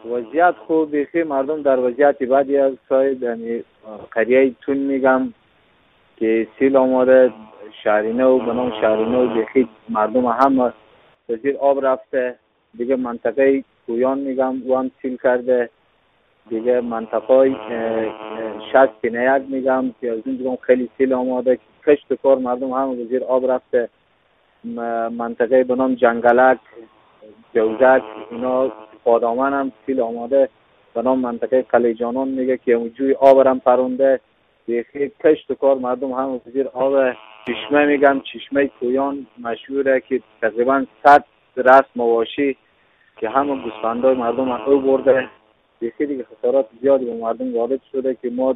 وضعیت خوب بیخی مردم در وضعیت بدی است صاحب. یعنی قریه تون میگم که سیل آماده، شهرینه و بنام شهرینه و بیخی مردم هم زیر آب رفته. دیگه منطقه کویان میگم وان سیل کرده. دیگه منطقه شست نیک میگم که از این دیگه خیلی سیل آماده، کشت کار مردم هم زیر آب رفته. منطقه بنام جنگلک، جوزک، اینا پادامن هم سیل آماده. بنام منطقه قلیجانان میگه که اونجوی آب هم پرونده. بیخی کشت کار مردم هم زیر آب. چشمه میگم چشمه کویان مشهوره که تقریبا 100 رست مواشی که همه گوسفندای مردم او برده. بیخی دیگه خسارات زیادی به مردم وارد شده که ما.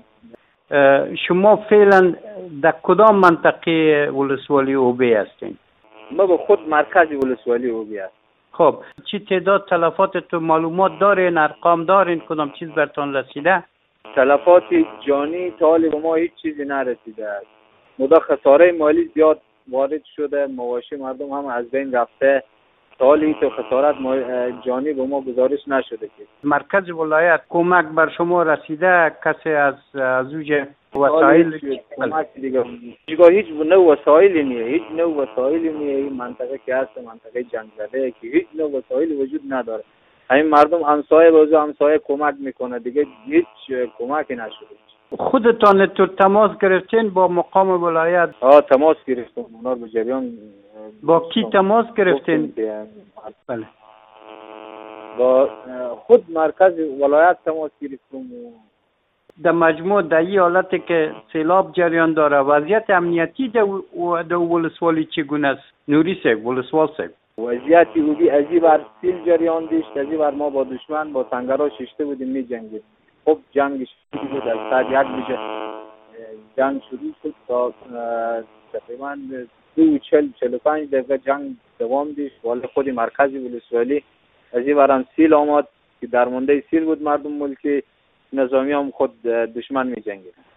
شما فعلا در کدام منطقه ولسوالی اوبی هستین؟ ما به خود مرکز ولسوالی اوبی هست. خب چی تعداد تلفات تو معلومات دارین؟ ارقام دارین؟ کدام چیز برتون رسیده؟ تلفات جانی تا حالی به ما هیچ چیزی نرسیده است. مدا خساره مالی زیاد وارد شده، مواشی مردم هم از بین رفته. تا حالی تو خسارت جانی به ما گزارش نشده. که مرکز ولایت کمک بر شما رسیده؟ کسی از اوج وسایل کمک دیگه هیچ نوع وسایلی نیه، هیچ نوع وسایلی نیه. این منطقه که هست منطقه جنگله که هیچ نوع وسایلی وجود نداره. همین مردم همسایه به همسایه کمک میکنه، دیگه هیچ کمکی نشده. خودتان تو تماس گرفتین با مقام ولایت؟ تماس گرفتم. اونا به جریان. با کی تماس گرفتین؟ بله. با خود مرکز ولایت تماس گرفتم. در مجموع در این حالتی که سیلاب جریان داره، وضعیت امنیتی در ولسوالی چگونه است؟ نوری صاحب، ولسوال صاحب. وضعیتی اوبی ازی بر سیل جریان داشت، ازی بر ما با دشمن با تنگرها ششته بودیم می جنگید. خب جنگ شروع بود، از ساعت 1 بجه جنگ شروع شد تا تقریبا 45 دقیقه جنگ دوام داشت. ولی خود مرکز ولسوالی ازی برم سیل آمد که در مونده سیل بود. مردم ملکی نظامی هم خود دشمن می جنگید.